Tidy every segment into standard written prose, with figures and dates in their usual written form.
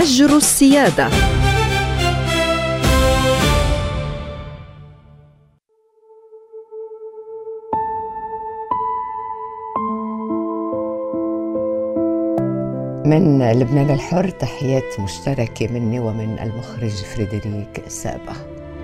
فجر السيادة. من لبنان الحر تحيات مشتركة مني ومن المخرج فريدريك سابا.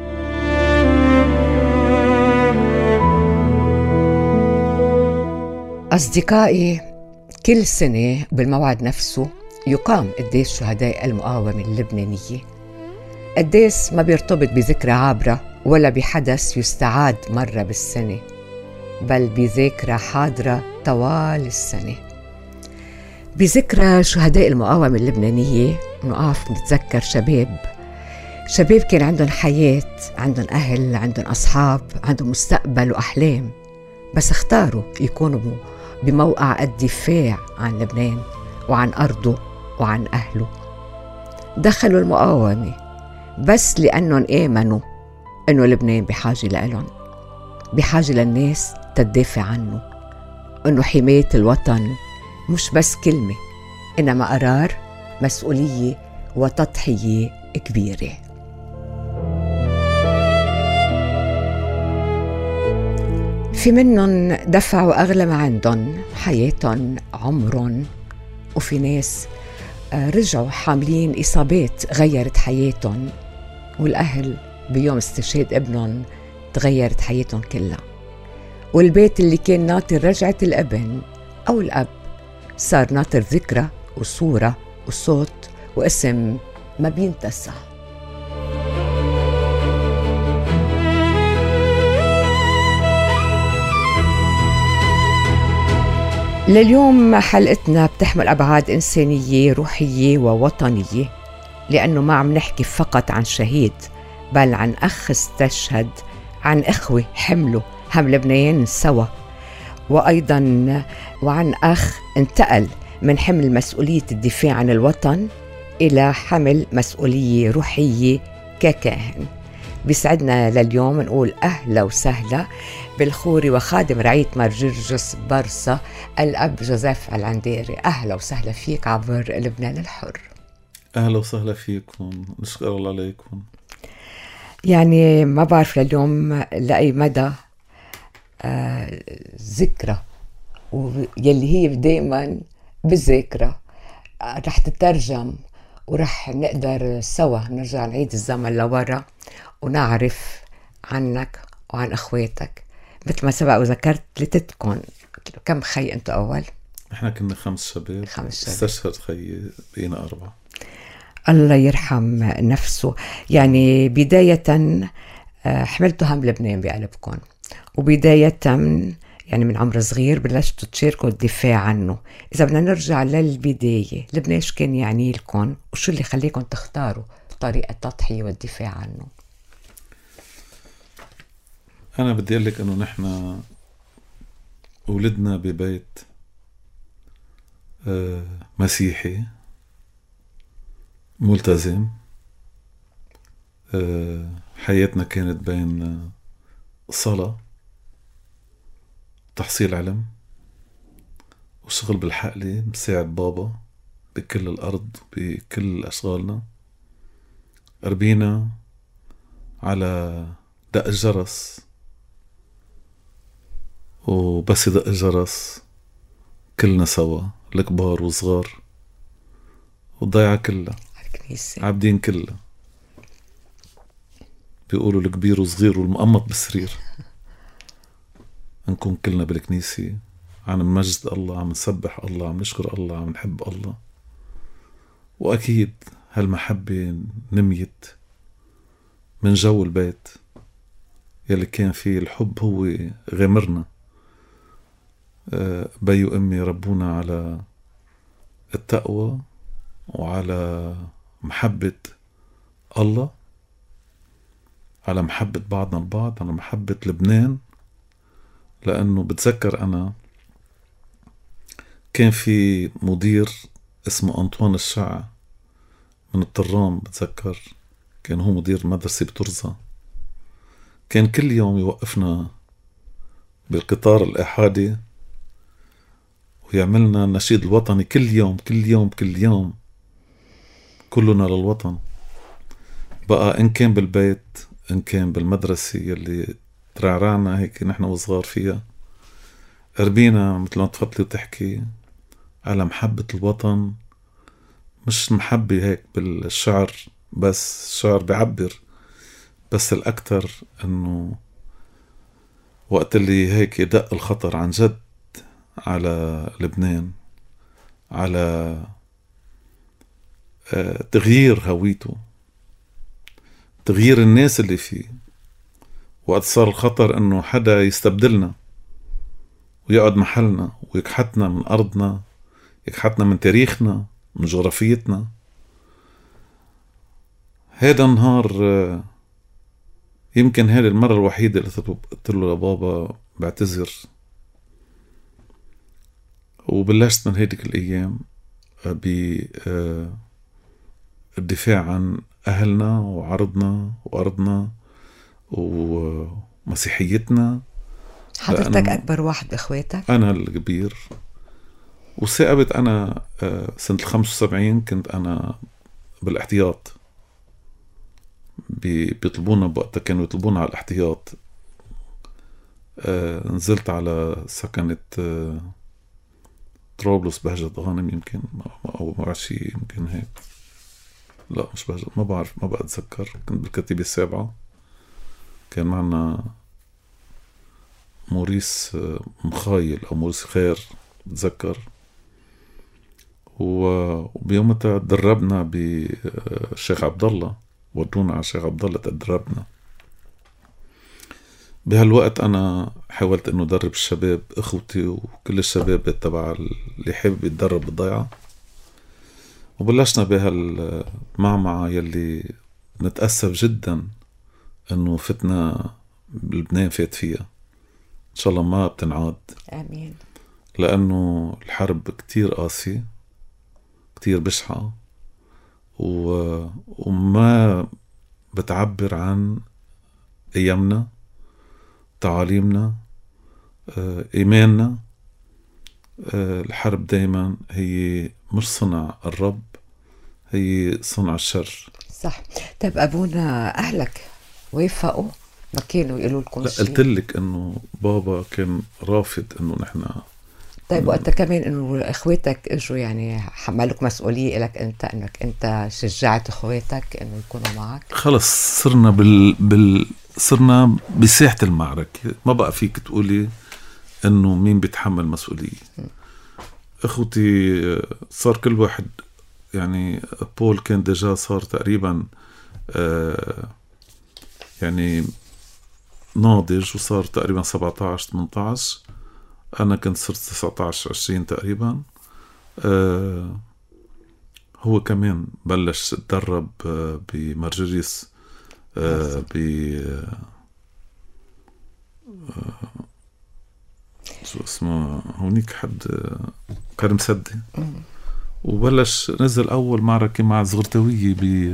أصدقائي، كل سنة بالموعد نفسه يقام قديس شهداء المقاومة اللبنانية. قديس ما بيرتبط بذكرى عابرة ولا بحدث يستعاد مرة بالسنة، بل بذكرى حاضرة طوال السنة. بذكرى شهداء المقاومة اللبنانية نقف نتذكر شباب كان عندهم حياة، عندهم أهل، عندهم أصحاب، عندهم مستقبل وأحلام، بس اختاروا يكونوا بموقع الدفاع عن لبنان وعن أرضه وعن أهله. دخلوا المقاومة بس لأنهم آمنوا أنه لبنان بحاجة لهم، بحاجة للناس تدافع عنه، أنه حماية الوطن مش بس كلمة، إنما قرار، مسؤولية وتضحية كبيرة. في منهم دفعوا أغلى ما عندهم، حياتهم، عمرهم، وفي ناس رجعوا حاملين إصابات غيرت حياتهم، والأهل بيوم استشهاد ابنهم تغيرت حياتهم كلها، والبيت اللي كان ناطر رجعة الابن أو الأب صار ناطر ذكرى وصورة وصوت واسم ما بينتسى. لليوم حلقتنا بتحمل أبعاد إنسانية روحية ووطنية، لأنه ما عم نحكي فقط عن شهيد، بل عن أخ استشهد، عن إخوة حملوا هم لبنان سوا، وأيضاً وعن أخ انتقل من حمل مسؤولية الدفاع عن الوطن إلى حمل مسؤولية روحية ككاهن. بيسعدنا لليوم نقول أهلا وسهلا بالخوري وخادم رعية مار جرجس برصة الأب جوزيف العنديري. أهلا وسهلا فيك عبر لبنان الحر. أهلا وسهلا فيكم، نشكر الله عليكم. يعني ما بعرف لليوم لأي مدى ذكرى يلي هي دائما بالذاكرة رح تترجم، ورح نقدر سوا نرجع نعيد الزمن لورا ونعرف عنك وعن أخواتك. مثل ما سبق وذكرت ثلاثتكم، كم خي أنتوا أول؟ نحن كنا 5 شباب، استشهد خي بقينا 4. الله يرحم نفسه. يعني بداية حملتوا هم لبنان بقلبكم، وبداية يعني من عمر صغير بلشتوا تشاركوا الدفاع عنه. إذا بدنا نرجع للبداية، لبنان شو كان يعني لكم، وشو اللي خليكم تختاروا طريقة التضحية والدفاع عنه؟ أنا بدي أقول لك أنه نحن ولدنا ببيت مسيحي ملتزم. حياتنا كانت بين صلاة، تحصيل علم، وشغل بالحقلة، مساعد بابا بكل الأرض بكل أشغالنا. ربينا على دق الجرس، وبس يدق الجرس كلنا سوا، الكبار وصغار، والضيعة كلها عابدين كلها. بيقولوا الكبير وصغير والمقمط بالسرير، نكون كلنا بالكنيسة عم نمجد الله، عم نسبح الله، عم نشكر الله، عم نحب الله. وأكيد هالمحبة نميت من جو البيت يلي كان فيه الحب هو غمرنا. بي وأمي ربونا على التقوى وعلى محبة الله، على محبة بعضنا البعض، على محبة لبنان. لأنه بتذكر أنا كان في مدير اسمه أنطوان الشع من الطرام، بتذكر كان هو مدير مدرسة بترزة. كان كل يوم يوقفنا بالقطار الإحادي ويعملنا النشيد الوطني كل يوم كل يوم كل يوم. كلنا للوطن. بقى إن كان بالبيت إن كان بالمدرسة يلي ترعرعنا هيك نحن وصغار فيها، ربينا مثل ما تفضلي وتحكي على محبة الوطن. مش محبة هيك بالشعر بس، الشعر بيعبر، بس الأكتر أنه وقت اللي هيك يدق الخطر عن جد على لبنان، على تغيير هويته، تغيير الناس اللي فيه، وقت صار الخطر أنه حدا يستبدلنا ويقعد محلنا ويكحتنا من أرضنا، يكحتنا من تاريخنا، من جغرافيتنا. هذا النهار يمكن هذه المرة الوحيدة اللي قلت له لبابا بعتذر، وبلشت من هيديك الأيام بالدفاع عن أهلنا وعرضنا وأرضنا ومسيحيتنا. حضرتك أكبر واحد بإخواتك؟ أنا الكبير، وثاقبت أنا سنة 75 كنت أنا بالاحتياط. بيطلبونا بوقتها، كانوا يطلبونا على الاحتياط. نزلت على سكنة طرابلس بهجة غانم يمكن، أو ما بعرف شيء يمكن هيك، لا مش بهجة، ما بعرف، ما بتذكر. كنت بالكتيبة السابعة، كان معنا موريس مخايل أو موريس خير بتذكر. وبيومتها تدربنا بالشيخ عبد الله، ودونا على الشيخ عبد الله تدربنا. بهالوقت أنا حاولت إنه أدرب الشباب إخوتي وكل الشباب تبع اللي حابب يتدرب بالضيعة، وبلشنا بهالمعمعة يلي نتأسف جدا إنه فتنا بلبنان فات فيها. إن شاء الله ما بتنعاد، آمين. لأنه الحرب كتير قاسية، كتير بشعة، وما بتعبر عن أيامنا، تعاليمنا، إيماننا. الحرب دايما هي مش صنع الرب، هي صنع الشر. صح. طيب أبونا أهلك ويفقوا؟ ما كانوا يقولوا لكم شيء؟ قلت لك إنه بابا كان رافض إنه نحن. طيب وقتها كمان إنه إخواتك إجوا يعني حملوك مسؤولية لك أنت، إنك أنت شجعت إخواتك إنه يكونوا معك؟ خلص صرنا صرنا بساحة المعركة، ما بقى فيك تقولي إنه مين بيتحمل مسؤولية. أخوتي صار كل واحد يعني، بول كان ديجا صار تقريبا يعني ناضج، وصار تقريبا 17-18. أنا كنت صرت 19-20 تقريبا. هو كمان بلش تدرب بمرجريس، شو اسمه هونيك حد كرم سدي، وبلش نزل أول معركة مع زغرتوية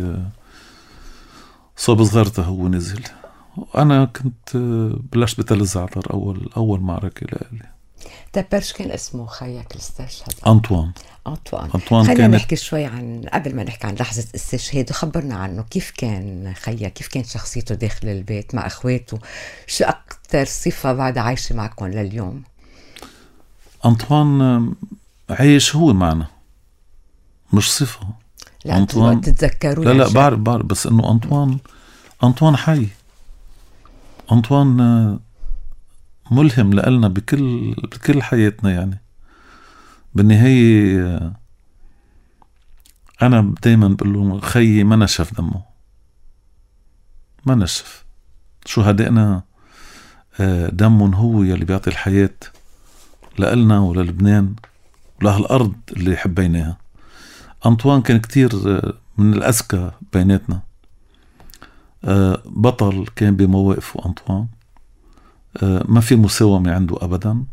صوب صغرته. هو نزل، وأنا كنت بلشت بتل الزعتر أول معركة لإلي. طيب برش كان اسمه خيك اللي استشهد؟ أنطوان. خلينا نحكي شوي عن، قبل ما نحكي عن لحظة استشهاد، وخبرنا عنه. كيف كان خيك؟ كيف كانت شخصيته داخل البيت مع أخواته؟ شو أكتر صفة بعد عايشة معكم لليوم؟ أنطوان عايش هو معنا، مش صفة. لا أنطوان تتذكروا؟ لا بعرف، بس إنه أنطوان حي. أنطوان ملهم لنا بكل حياتنا. يعني بالنهاية أنا دايما بقول له خيي ما نشف دمه، ما نشف. شهدائنا دمهم هو يلي بيعطي الحياة لنا وللبنان ولهالأرض اللي حبيناها. أنطوان كان كتير من الأذكى بيناتنا، بطل كان بمواقفه. أنطوان ما في مساومة عنده أبدا.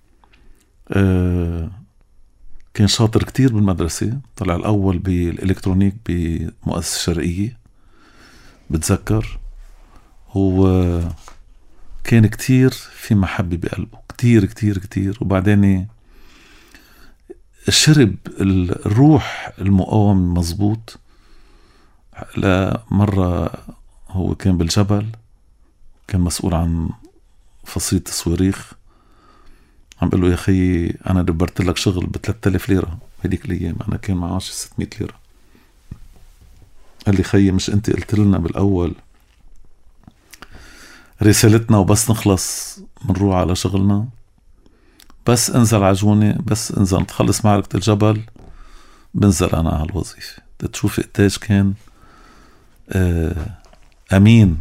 كان شاطر كتير بالمدرسة، طلع الأول بالإلكترونيك بمؤسسة الشرقية بتذكر. هو كان كتير في محبة بقلبه، كتير كتير كتير. وبعدين شرب الروح المقاوم مزبوط لا مرة هو كان بالجبل، كان مسؤول عن فصيلة الصواريخ، عم بقول له يا أخي أنا دبرت لك شغل ب3000 ليرة هذيك الأيام، أنا كان معاشي 600 ليرة. قال لي خيي مش أنت قلت لنا بالأول رسالتنا وبس نخلص منروح على شغلنا، بس انزل عجوني، بس انزل تخلص معركة الجبل بنزل أنا على الوظيفة. تشوف قديش كان أمين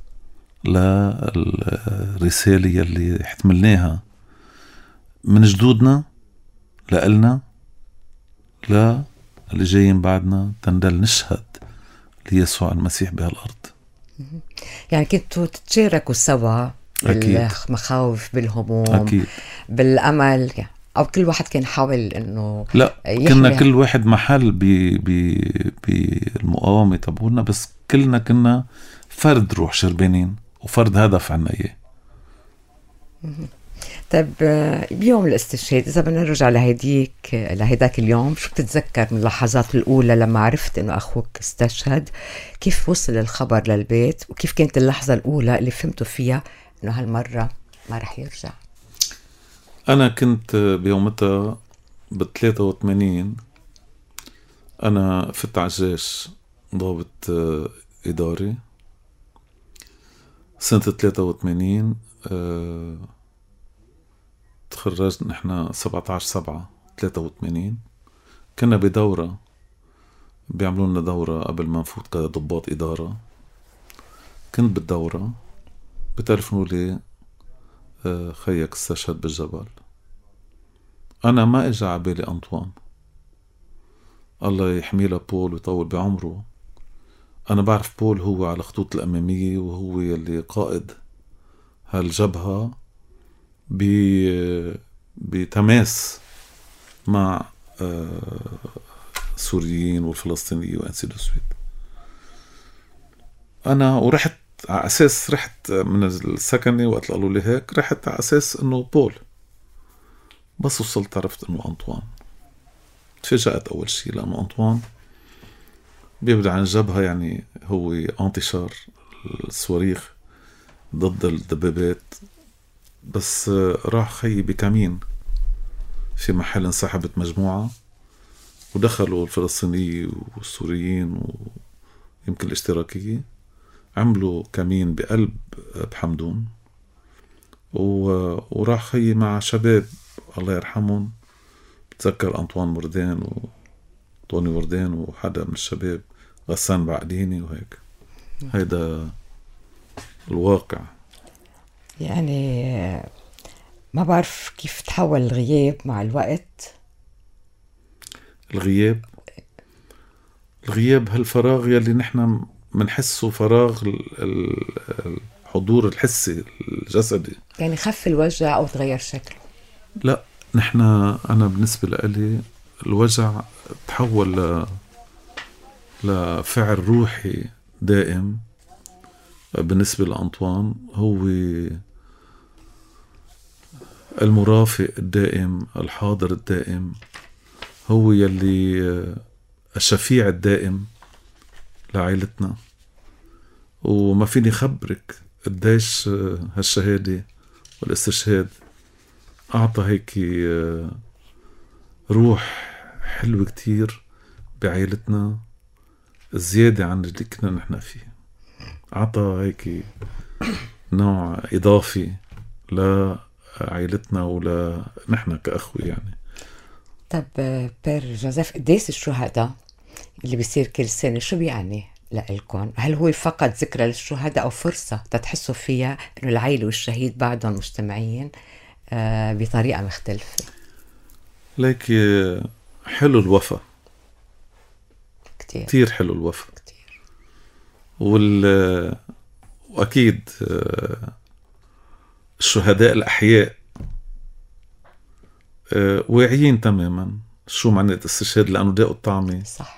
للرسالة يلي احتملناها من جدودنا لألنا لا اللي جايين بعدنا، تندل نشهد ليسوع المسيح بهالأرض. يعني كنتوا تتشاركوا سوا بالمخاوف، بالهموم، أكيد. بالأمل، أو كل واحد كان حاول إنه لا كنا كل واحد محل بالمقاومة تبعولنا، بس كلنا كنا فرد روح شربانين وفرد هدف عنا إياه. طيب بيوم الاستشهاد إذا بدنا نرجع لهيداك اليوم، شو بتتذكر من اللحظات الأولى لما عرفت إنه أخوك استشهد؟ كيف وصل الخبر للبيت؟ وكيف كانت اللحظة الأولى اللي فهمتوا فيها إنه هالمرة ما رح يرجع؟ أنا كنت بيومتها ب83، أنا فت على الجيش ضابط إداري سنة 83. تخرجت نحن 17/7/83. كنا بدورة بيعملوا لنا دورة قبل ما نفوت كضباط إدارة. كنت بالدورة بتلفنوا لي خيك استشهد بالجبل. أنا ما إجا عبالي أنطوان، الله يحميله بول ويطول بعمره. أنا بعرف بول هو على خطوط الأمامية، وهو يلي قائد هالجبهة بتماس مع السوريين والفلسطينيين وأنسي دوسويت. أنا ورحت على أساس، رحت من السكنة وقت قالوا لي هيك، رحت على أساس إنه بول، بس وصلت عرفت إنه أنطوان. تفاجأت أول شيء لأنه أنطوان بيبدأ عن الجبهة، يعني هو انتشار الصواريخ ضد الدبابات. بس راح خيي بكمين في محل، انسحبت مجموعة ودخلوا الفلسطينيين والسوريين ويمكن الاشتراكية، عملوا كمين بقلب بحمدون، وراح خيي مع شباب الله يرحمهم. بتذكر أنطوان وردان وطوني وردان وحدا من الشباب، غسان بعديني وهيك. هيدا الواقع. يعني ما بعرف كيف تحول الغياب مع الوقت. الغياب هالفراغ يلي نحن منحسه فراغ الحضور الحسي الجسدي. يعني خف الوجع أو تغير شكله؟ لا، أنا بالنسبة لي الوجع تحول لفعل روحي دائم. بالنسبة لأنطوان هو المرافق الدائم، الحاضر الدائم، هو يلي الشفيع الدائم لعائلتنا. وما فيني خبرك قديش هالشهادة والاستشهاد أعطى هيك روح حلوة كتير بعائلتنا، زيادة عن اللي كنا نحن فيه. أعطى هيك نوع إضافي لعائلتنا ولا نحن كأخوة يعني. طب بير جوزيف، قديش الشهداء اللي بيصير كل سنة شو بيعني لإلكم؟ هل هو فقط ذكرى للشهداء أو فرصة تتحسوا فيها إنه العائلة والشهيد بعدهم مجتمعين بطريقة مختلفة؟ ليك حلو الوفا كتير حلو الوفا كتير. وأكيد الشهداء الأحياء واعيين تماما شو معنات استشهاد، لأنه داقوا الطعمة. صح.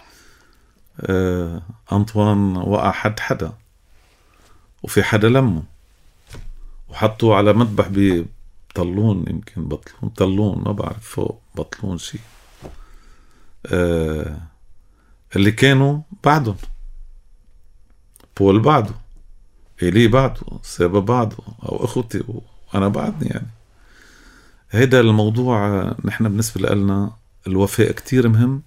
أنطوان وقع حدا وفي حدا لمه وحطوه على مذبح بطلون، يمكن بطلون طلون ما بعرف، فوق بطلون شيء. اللي كانوا بعدهم بول بعده، إيلي بعده، سابا بعده، أو أخوتي وأنا بعدني. يعني هيدا الموضوع نحن بالنسبة لنا الوفاء كتير مهم.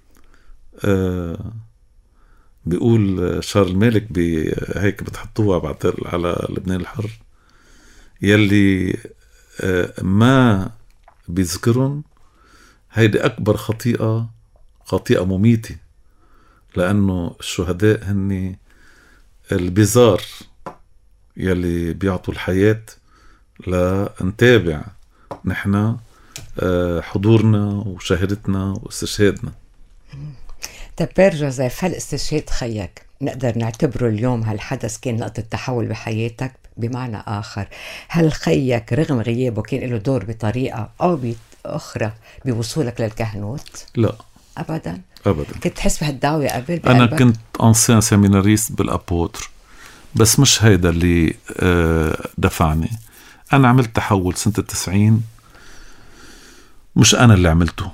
بيقول شارل مالك هيك بتحطوها بعد على لبنان الحر، يلي ما بيذكرن هيدي أكبر خطيئة مميتة، لأنه الشهداء هني البزار يلي بيعطوا الحياة لنتابع نحن حضورنا وشهادتنا واستشهادنا. طب جوزيف، هل استشهاد خيك نقدر نعتبره اليوم هالحدث كان نقطة تحول بحياتك؟ بمعنى آخر، هل خيك رغم غيابه كان له دور بطريقة أو بأخرى بوصولك للكهنوت؟ لا أبدا. أبدا. كنت تحس بهالدعوة قبل بقلبك؟ أنا كنت أنسان سيميناريست بالأبوتر، بس مش هيدا اللي دفعني. أنا عملت تحول سنة 90، مش أنا اللي عملته.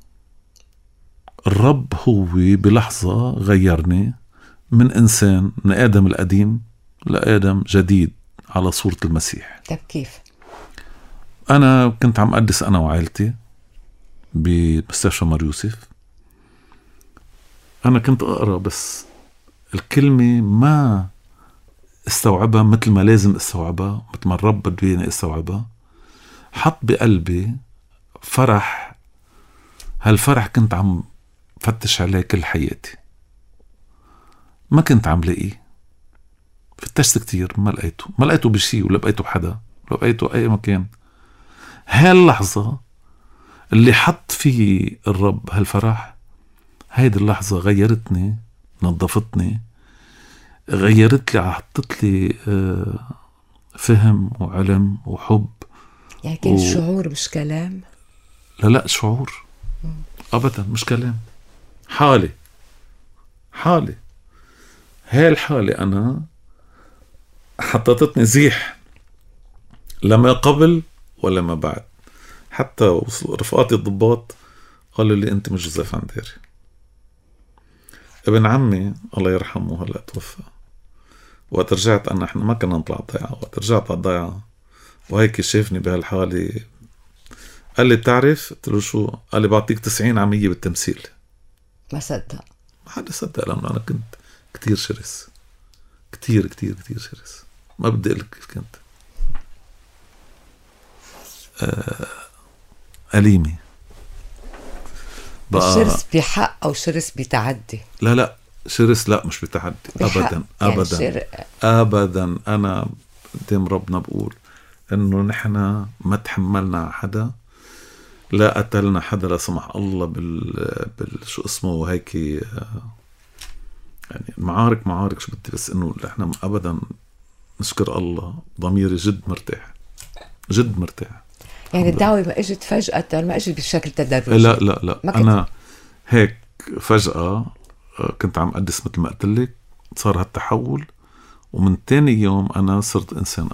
الرب هو بلحظة غيرني من إنسان، من آدم القديم لآدم جديد على صورة المسيح. طب كيف؟ أنا كنت عم أقدس أنا وعائلتي بمستشفى مار يوسف. أنا كنت أقرأ بس الكلمة ما استوعبها مثل ما لازم استوعبها، مثل ما الرب بده ياني استوعبها. حط بقلبي فرح، هالفرح كنت عم فتش عليه كل حياتي، ما كنت عم لاقيه. فتشت كتير ما لقيته بشي، ولا بقيته بحدا، ولا بقيته أي مكان. هاللحظة اللي حط فيه الرب هالفرح، هيدي اللحظة غيرتني، نظفتني، غيرت لي، حطت لي فهم وعلم وحب. يعني كان شعور مش كلام؟ لا شعور أبدا، مش كلام. حالي هاي الحالة أنا حطتني زيح، لما قبل ولا ما بعد. حتى رفقاتي الضباط قالوا لي أنت مش جوزيف عنديري. ابن عمي الله يرحمه هلأ توفى، وقت رجعت أنا، إحنا ما كنا نطلع الضيعة، وقت رجعت على الضيعة وهيك شافني بهالحالة قال لي بتعرف؟ قلت له شو؟ قال لي بعطيك 90 عامية بالتمثيل. ما صدق. ما حدا صدق، لأنه أنا كنت كتير شرس، كتير شرس. ما بدي أقولك كيف كنت أليمي بقى. شرس بحق أو شرس بتعدي؟ لا شرس، لا مش بتعدي أبدا يعني أبدا. أنا قدام ربنا بقول إنه نحنا ما تحملنا حدا، لا قتلنا حدا لا سمح الله شو اسمه هيك، يعني معارك شو بدي، بس إنه إحنا أبدا نشكر الله. ضميري جد مرتاح. يعني الدعوة ما اجت فجأة، ما اجت بشكل تدرجي؟ لا أنا هيك فجأة كنت عم أقدس مثل ما قلت لك، صار هالتحول، ومن تاني يوم أنا صرت إنسان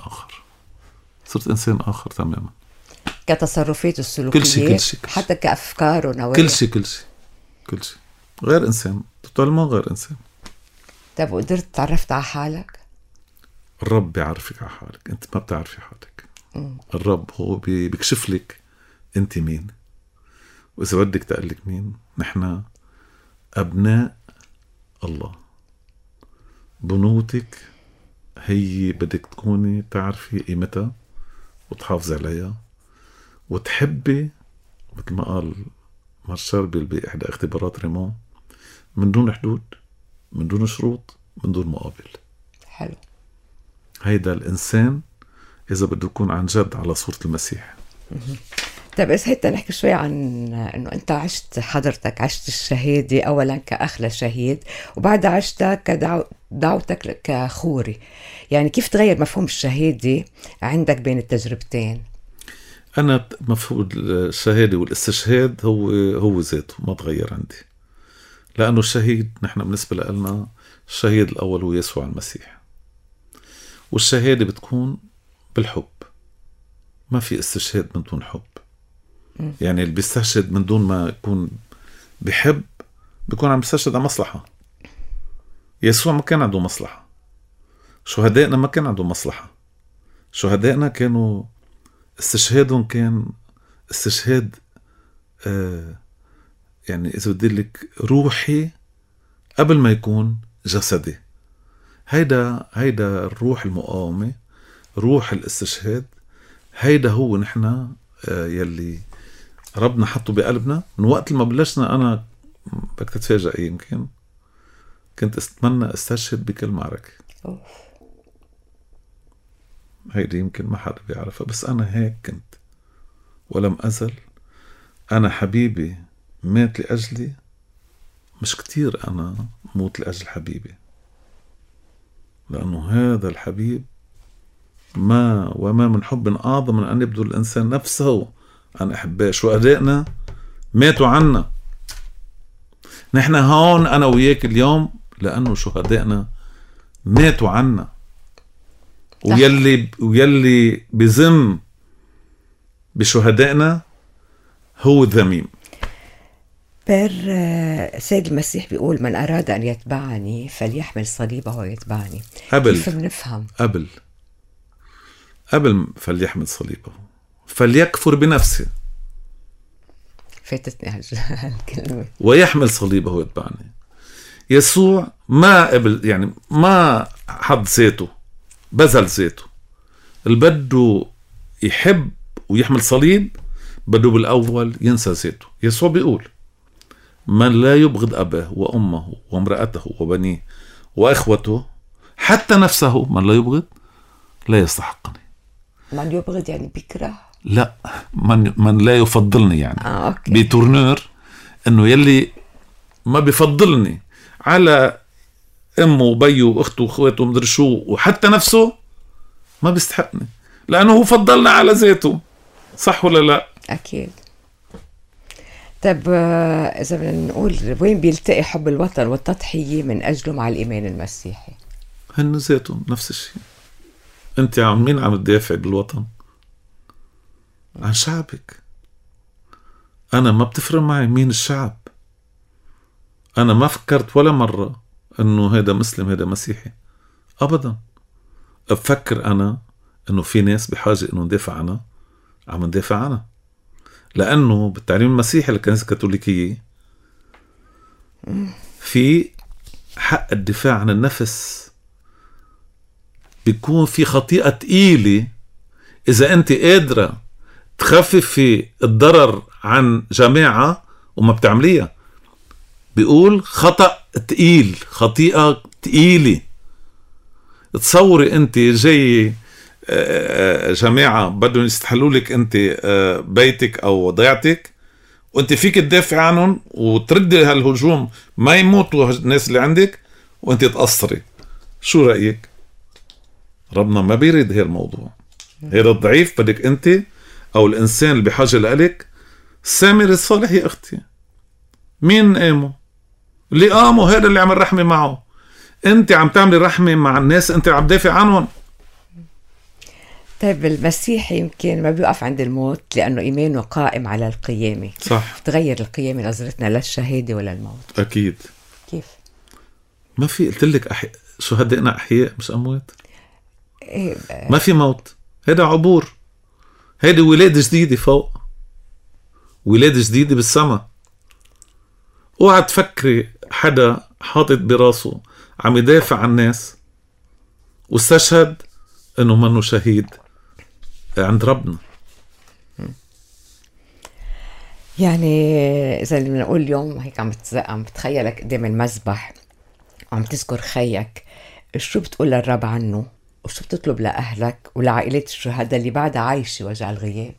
آخر تماما. كتصرفات السلوكية كل شيء حتى كأفكار ونوايا، كل شيء غير إنسان، توتالمون غير إنسان. طب وقدرت تعرفت على حالك؟ الرب بيعرفك على حالك، أنت ما بتعرفي حالك. الرب هو بيكشف لك أنت مين، وإذا بدك تقلك مين. نحن أبناء الله، بنوتك هي بدك تكوني تعرفي قيمتها وتحافظي عليها وتحبي، مثل ما قال مارشال بإحدى اختبارات ريمون، من دون حدود، من دون شروط، من دون مقابل. حلو. هيدا الإنسان إذا بده يكون عن جد على صورة المسيح. طيب بس هيدا نحكي شوي عن إنه أنت حضرتك عشت الشهادة أولا كأخ لشهيد، وبعد عشتها دعوتك كخوري. يعني كيف تغير مفهوم الشهادة عندك بين التجربتين؟ أنا مفهوم الشهادة والاستشهاد هو ذاته ما تغير عندي، لأنه الشهيد نحن بالنسبة لنا الشهيد الأول هو يسوع المسيح، والشهادة بتكون بالحب. ما في استشهاد من دون حب. يعني اللي بيستشهد من دون ما يكون بحب بيكون عم يستشهد على مصلحة. يسوع ما كان عنده مصلحة، شهدائنا ما كان عندهم مصلحة. شهدائنا كانوا استشهادهم كان استشهاد يعني إذا بدي لك روحي قبل ما يكون جسدي. هيدا الروح المقاومة، روح الاستشهاد، هيدا هو نحن يلي ربنا حطه بقلبنا من وقت ما بلشنا. أنا بدك تتفاجئ، يمكن كنت أتمنى استشهد بكل معركة. هيدي يمكن ما حدا بيعرفها، بس أنا هيك كنت ولم أزل. أنا حبيبي مات لأجلي، مش كتير أنا موت لأجل حبيبي، لأنه هذا الحبيب وما من حب أعظم من أن يبذل الإنسان نفسه عن أحبائه. شهدائنا ماتوا عنا. نحن هون أنا وياك اليوم لأنه شهدائنا ماتوا عنا. ويلي بذم بشهدائنا هو الذميم. سيد المسيح بيقول من أراد أن يتبعني فليحمل صليبه ويتبعني. قبل كيف بنفهم؟ قبل فليحمل صليبه فليكفر بنفسه، فاتتني هالكلمة، ويحمل صليبه ويتبعني. يسوع ما قبل، يعني ما حد ذاته، بذل ذاته. اللي بده يحب ويحمل صليب بده بالأول ينسى ذاته. يسوع بيقول من لا يبغض أباه وأمه وامرأته وبنيه وأخوته حتى نفسه، من لا يبغض لا يستحقني. من يبغض يعني بيكره؟ لا، من لا يفضلني يعني. أوكي. بتورنور إنه يلي ما بيفضلني على أمه وبيه وأخته وأخواته ومدري شو وحتى نفسه ما بيستحقني، لأنه هو فضلنا على ذاته. صح ولا لا؟ أكيد. طب إذا بدنا نقول وين بيلتقي حب الوطن والتضحية من أجله مع الإيمان المسيحي؟ هن ذاتهم نفس الشيء. أنت مين عم تدافع بالوطن؟ عن شعبك. أنا ما بتفرق معي مين الشعب. أنا ما فكرت ولا مرة أنه هذا مسلم هذا مسيحي أبدا. أفكر أنا أنه في ناس بحاجة أنه ندافع عنها، عم ندافع عنها، لأنه بالتعليم المسيحي الكنيسة الكاثوليكية في حق الدفاع عن النفس. بيكون في خطيئة تقيلة إذا أنت قادرة تخفف في الضرر عن جماعة وما بتعمليها. بيقول خطأ تقيل، خطيئة تقيلة. تصوري أنت جاي جماعة بدهم يستحلوا لك أنت بيتك أو ضيعتك، وأنت فيك تدافع عنهم وتردي هالهجوم ما يموتوا الناس اللي عندك وأنت تقصري. شو رأيك؟ ربنا ما بيريد هالموضوع. هذا الضعيف بدك أنت أو الإنسان اللي بحاجة لك. سامر الصالح يا أختي مين قاموا؟ اللي قاموا هذا اللي عمل رحمة معه. أنت عم تعملي رحمة مع الناس أنت عم دافع عنهم. طيب المسيح يمكن ما بيوقف عند الموت لأنه إيمانه قائم على القيامة. صح. تغير القيامة نظرتنا للشهادة ولا الموت؟ أكيد. كيف؟ ما في، قلت لك شهدائنا أحياء مش أموات. إيه ما في موت. هذا عبور. هذه ولادة جديدة فوق، ولادة جديدة بالسماء. اوعى تفكري حدا حاطط براسه عم يدافع عن الناس واستشهد انه منه شهيد عند ربنا. يعني إذا اللي بنقول اليوم هيك عم بتخيلك قدام المذبح وعم تذكر خيك، شو بتقول للرب عنه وشو بتطلب لأهلك ولعائلات الشهداء اللي بعدها عايشة وجع الغياب؟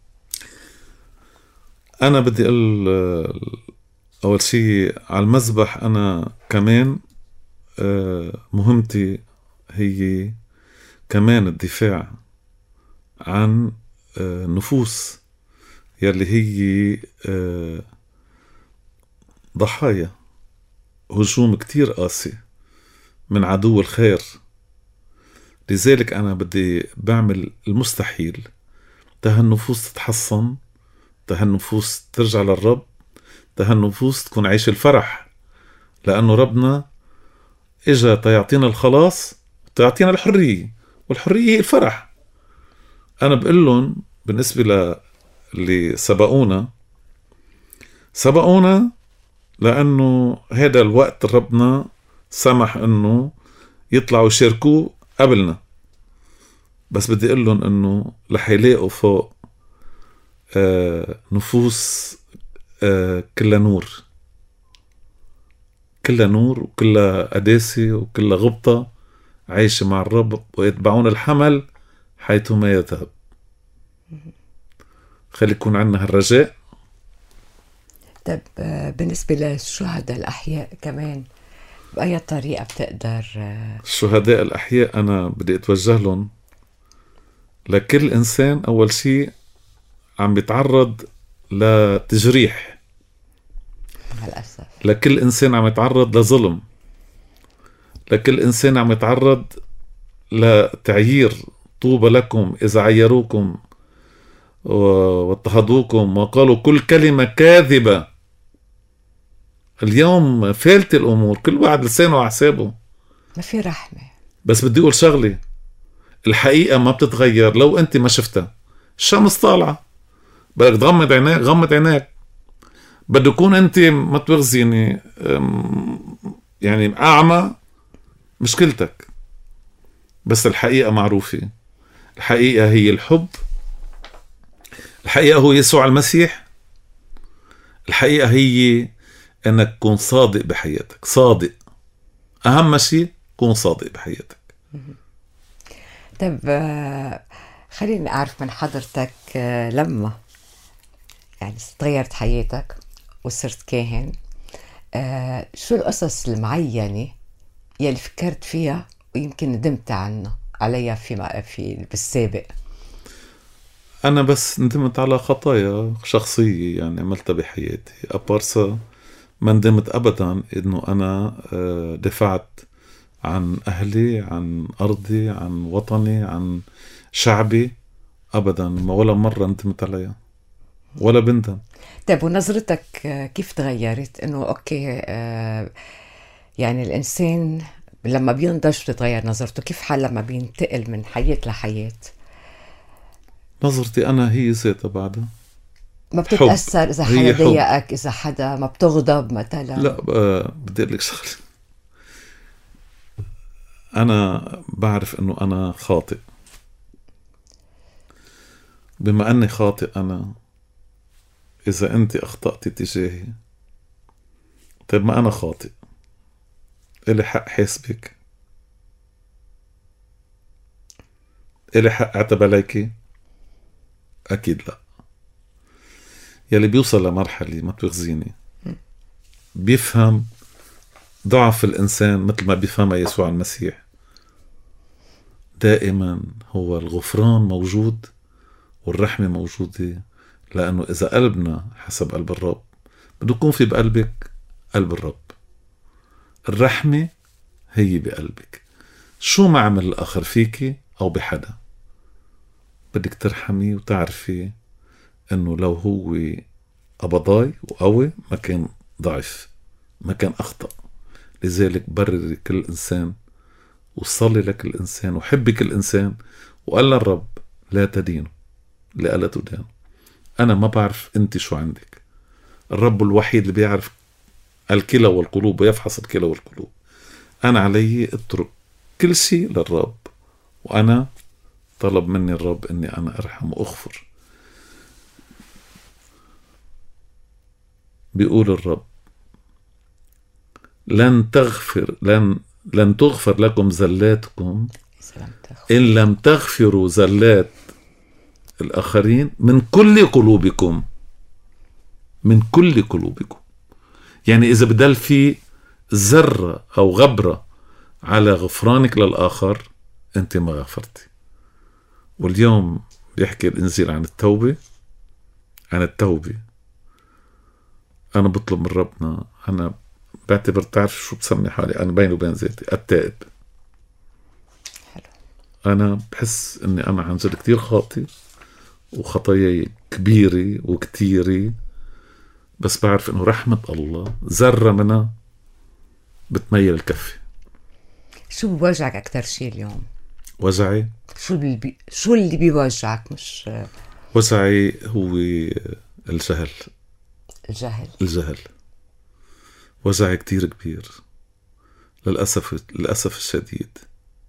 أنا بدي أقول أول شيء على المذبح أنا كمان مهمتي هي كمان الدفاع عن نفوس يلي هي ضحايا هجوم كتير قاسي من عدو الخير. لذلك أنا بدي بعمل المستحيل هالنفوس تتحصن، هالنفوس ترجع للرب، هالنفوس تكون عيش الفرح، لأنه ربنا إجا تيعطينا الخلاص تعطينا الحرية، والحرية هي الفرح. أنا بقول لهم بالنسبة اللي سبقونا لأنه هذا الوقت ربنا سمح أنه يطلعوا يشاركوه قبلنا، بس بدي أقول لهم أنه رح يلاقوا فوق نفوس كلها نور، كلها نور وكلها قداسة وكلها غبطة عايشة مع الرب، ويتبعون الحمل حيثما يذهب. خلي يكون عندنا هالرجاء. طب بالنسبة للشهداء الأحياء كمان بأي طريقة بتقدر؟ الشهداء الأحياء أنا بدي أتوجه لهم، لكل إنسان أول شيء عم بيتعرض لتجريح، للأسف لكل إنسان عم يتعرض لظلم، لكل إنسان عم يتعرض لتعيير. طوبى لكم إذا عيروكم واضطهدوكم وقالوا كل كلمة كاذبة. اليوم فالت الأمور، كل واحد لسانه على حسابه، ما في رحمة. بس بدي أقول شغلة، الحقيقة ما بتتغير لو أنت ما شفتها. الشمس طالعة، بدك تغمض عينيك غمض عينيك، بده يكون أنت ما تغزيني يعني أعمى، مشكلتك. بس الحقيقة معروفة، الحقيقة هي الحب، الحقيقة هو يسوع المسيح، الحقيقة هي أنك تكون صادق بحياتك. صادق، أهم شيء كون صادق بحياتك. طيب خليني أعرف من حضرتك، لما يعني تغيرت حياتك وصرت كاهن، شو القصص المعينة يلي فكرت فيها ويمكن ندمت عليها في بالسابق؟ أنا بس ندمت على خطايا شخصية يعني عملتها بحياتي، أبارسا ما ندمت أبدا إنه أنا دفعت عن أهلي، عن أرضي، عن وطني، عن شعبي، أبدا ما ولا مرة ندمت عليها ولا بندم. طيب ونظرتك كيف تغيرت؟ إنه أوكي يعني الإنسان لما بينضج بتتغير نظرته، كيف حال لما بينتقل من حياة لحياة؟ نظرتي أنا هي ذاتها بعدها ما بتتأثر إذا حدا ضايقك، إذا حدا ما بتغضب مثلا؟ لا بدي أقول لك شغلة، أنا بعرف إنه أنا خاطئ. بما أني خاطئ أنا، إذا أنت أخطأت تجاهي، طيب ما أنا خاطئ، إلي حق حاسبك؟ إلي حق أعتب عليكي؟ أكيد لا. يلي بيوصل لمرحلة ما تغزيني بيفهم ضعف الإنسان مثل ما بيفهمها يسوع المسيح. دائما هو الغفران موجود والرحمة موجودة، لأنه إذا قلبنا حسب قلب الرب بده يكون في بقلبك قلب الرب. الرحمة هي بقلبك، شو ما عمل الآخر فيكي أو بحدا بدك ترحمي وتعرفي أنه لو هو قبضاي وقوي ما كان ضعف، ما كان أخطأ. لذلك برر كل إنسان وصلي لكل إنسان وحبي كل إنسان، وقال الرب لا تدينوا لألا تدانوا. أنا ما بعرف أنت شو عندك، الرب الوحيد اللي بيعرف الكلى والقلوب ويفحص الكلى والقلوب. أنا علي اترك كل شيء للرب، وأنا طلب مني الرب أني أنا أرحم وأغفر. بيقول الرب لن تغفر لكم زلاتكم إن لم تغفروا زلات الآخرين من كل قلوبكم. من كل قلوبكم، يعني إذا بدل في ذرة أو غبرة على غفرانك للآخر أنت ما غفرتي. واليوم بيحكي الإنجيل عن التوبة، عن التوبة. أنا بطلب من ربنا، أنا بعتبر تعرف شو بسمي حالي أنا بيني وبين ذاتي التائب. أنا بحس أني أنا عن جد كتير خاطئ وخطاياي كبيرة وكتيرة، بس بعرف أنه رحمة الله ذرة منها بتميل الكفة. شو بيوجعك أكتر شيء اليوم؟ وجعي شو اللي بيوجعك؟ مش وجعي هو الجهل. الجهل وجعي كتير كبير للأسف الشديد.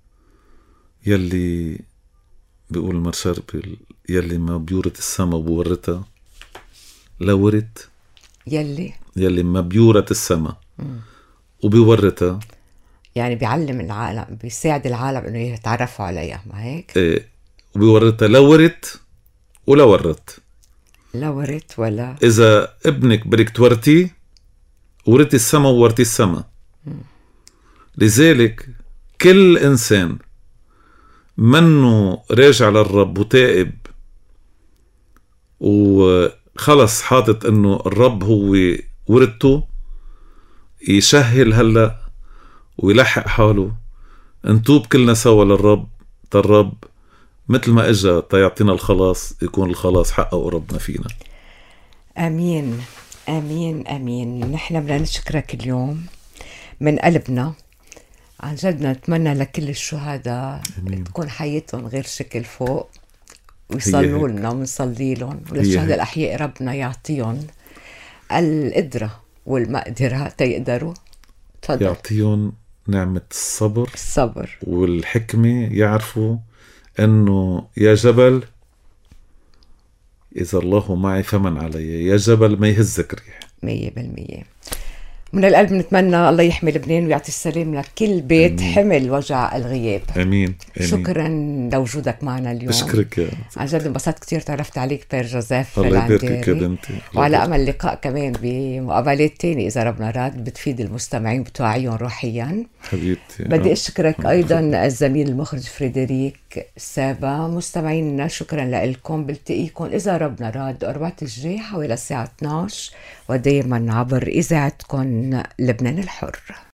يلي بيقول المرشربل يلي ما بيورت السما بورتها لا ورت. يلي ما بيورت السما وبيورتها، يعني بيعلم العالم، بيساعد العالم انه يتعرفوا عليها، ما هيك؟ ايه، وبيورتها لا ورت ولا ورت. لا ورت ولا إذا ابنك بدك تورتي ورتي السما وورتي السما. لذلك كل إنسان منه راجع للرب وتائب وخلص حاطط إنه الرب هو ورته، يشهل هلأ ويلحق حاله. انتوب كلنا سوا للرب، الرب مثل ما اجا تيعطينا الخلاص يكون الخلاص حقه ربنا فينا. امين امين امين. نحن بدنا نشكرك اليوم من قلبنا، عن جد نتمنى لكل الشهداء تكون حياتهم غير شكل فوق ويصلوا لنا ونصلي لهم، وللشهداء الاحياء ربنا يعطيهم القدره والمقدره تيقدروا. تفضل. يعطيهم نعمة الصبر والحكمة، يعرفوا أنه يا جبل إذا الله معي فمن علي، يا جبل ما يهزك ريح. 100%. من القلب نتمنى الله يحمي لبنان ويعطي السلام لكل بيت أمين. حمل وجع الغياب. أمين. شكرا لوجودك معنا اليوم. بشكرك يا عن جد انبسطت كتير تعرفت عليك بير جوزيف الله يباركك يا بنتي. وعلى أمل لقاء كمان بمقابلات تاني إذا ربنا راد بتفيد المستمعين بتوعيهم روحيا. حبيبتي بدي أشكرك أيضا الزميل المخرج فريدريك سابا. مستمعينا شكرا لكم، بلتقيكم إذا ربنا راد أربعة الجاي حوالي الساعة 12 ودايما عبر إذاعتكم لبنان الحر.